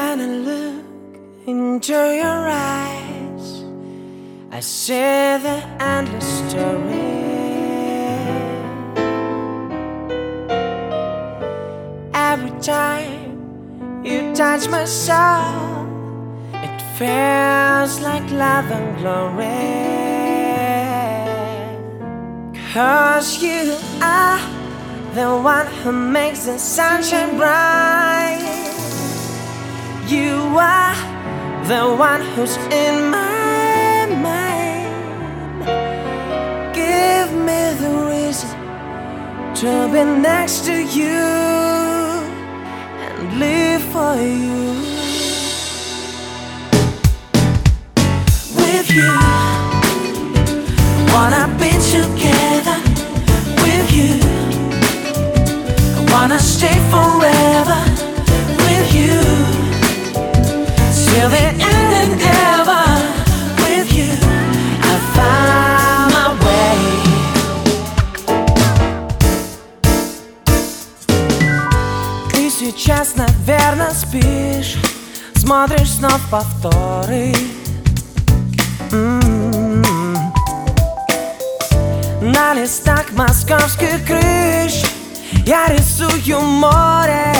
When I look into your eyes, I see the endless story. Every time you touch my soul, it feels like love and glory. 'Cause you are the one who makes the sunshine bright. You are the one who's in my mind. Give me the reason to be next to you and live for you. With you, wanna be together. With you, I wanna stay forever. With you, till the end and ever. With you, I found my way. Ты сейчас, наверное, спишь, смотришь снова повторы. На листах московских крыш я рисую море.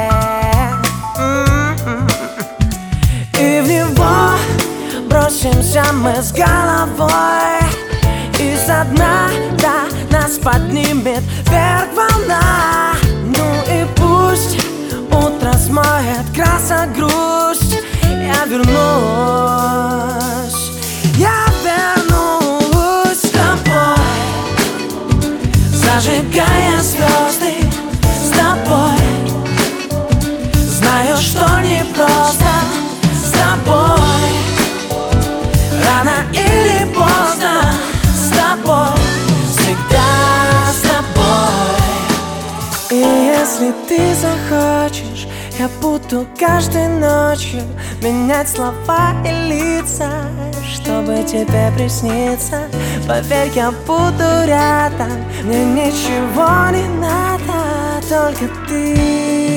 И в него бросимся мы с головой. И со дна до нас поднимет вверх волна. Ну и пусть утро смоет краса грусть. Я вернусь, я вернусь с тобой, зажигая звезды с тобой. Знаю, что непросто с тобой, рано или поздно с тобой, всегда с тобой. И если ты захочешь, я буду каждой ночью менять слова и лица, чтобы тебе присниться. Поверь, я буду рядом, мне ничего не надо, только ты.